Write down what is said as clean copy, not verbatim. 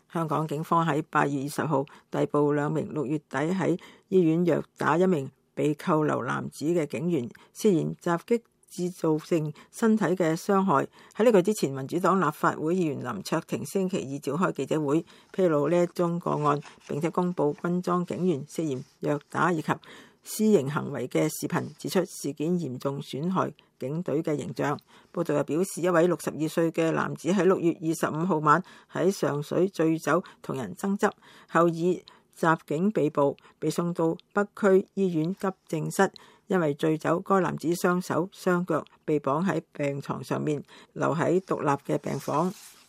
香港警方喺8月20號逮捕2名6月底喺醫院虐打一名被扣留男子嘅警員，涉嫌襲擊致造成身體嘅傷害。喺呢個之前，民主黨立法會議員林卓廷星期二召開記者會，披露呢一宗個案，並且公布軍裝警員涉嫌虐打以及私刑行為嘅視頻，指出事件嚴重損害警隊嘅形象。報道又表示，一位62歲嘅男子喺6月25號晚喺上水醉酒同人爭執，後以襲警被捕，被送到北區醫院急症室。因為醉酒，該男子雙手雙腳被綁喺病床上面，留喺獨立嘅病房。